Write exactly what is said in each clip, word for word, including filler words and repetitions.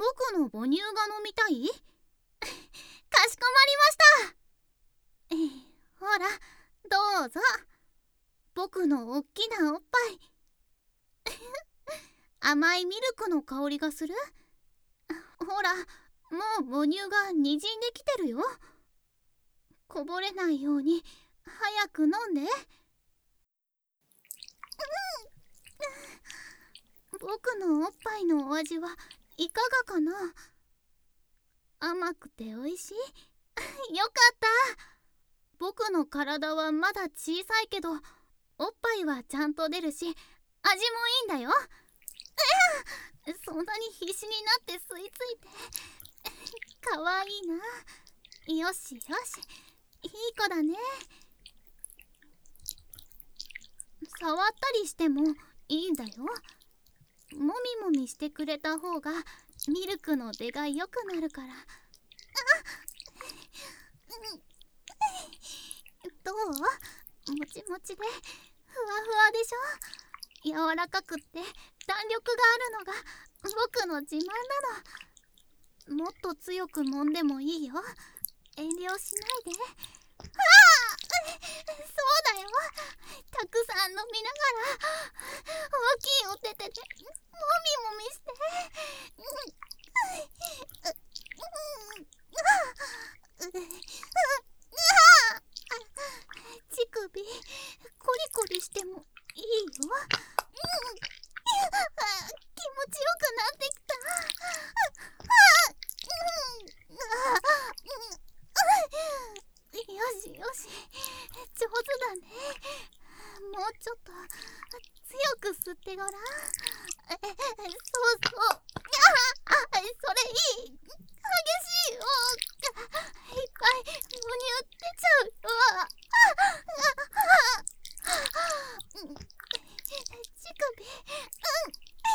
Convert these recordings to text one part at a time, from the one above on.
僕の母乳が飲みたい？かしこまりました。えー、ほらどうぞ。僕のおっきなおっぱい甘いミルクの香りがする。ほら、もう母乳がにじんできてるよ。こぼれないように早く飲んで。僕のおっぱいのお味はいかがかな？甘くておいしい？よかった。僕の体はまだ小さいけど、おっぱいはちゃんと出るし味もいいんだよ。そんなに必死になって吸い付いてかわいいな。よしよし、いい子だね。触ったりしてもいいんだよ。もみもみしてくれた方がミルクの出が良くなるから。どう？もちもちでふわふわでしょ。柔らかくって弾力があるのが僕の自慢なの。もっと強く揉んでもいいよ。遠慮しないで。ああ、そうだよ。たくさん飲みながら大きいお手手でもみもみして。乳首コリコリしてもいいよ。気持ちよくなってきた。よしよし、上手だね。もうちょっと強く吸ってごらん。そうそう、それいい。激しいよ。いっぱい母乳出ちゃうよ。乳首、うん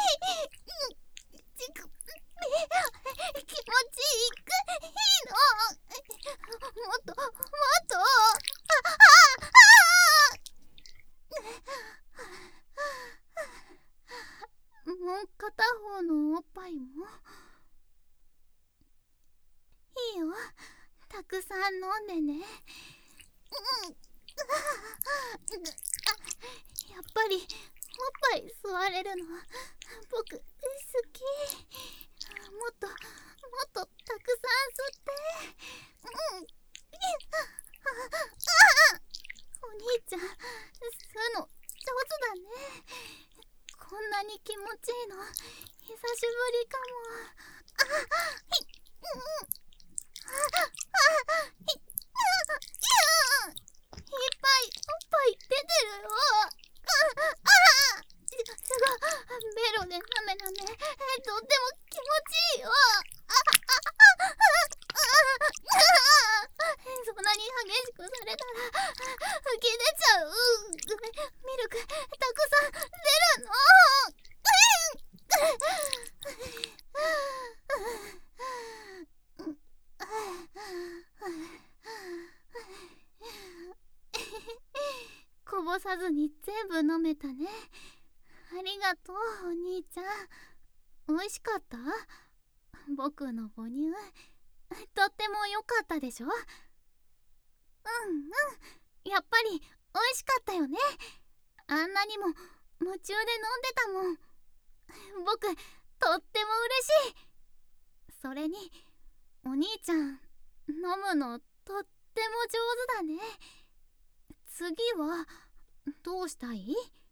乳首気持ちいいの。もっともっと。もう片方のおっぱいもいいよ。たくさん飲んでね。やっぱりおっぱい吸われるの僕好き。もっともっとたくさん吸って。うん。お兄ちゃん、吸うの上手だね。こんなに気持ちいいの久しぶりかも。あひうんあひいっぱいおっぱい出てるよ。あすごい。ベロでなめなめ、とっても気持ちいいよ。そんなに激しくされたら吹き出ちゃう。ミルクたくさん出るの。こぼさずに全部飲めたね。ありがとうお兄ちゃん。美味しかった？僕の母乳とっても良かったでしょ。うんうん、やっぱり美味しかったよね。あんなにも夢中で飲んでたもん。僕とっても嬉しい。それにお兄ちゃん飲むのとっても上手だね。次はどうしたい？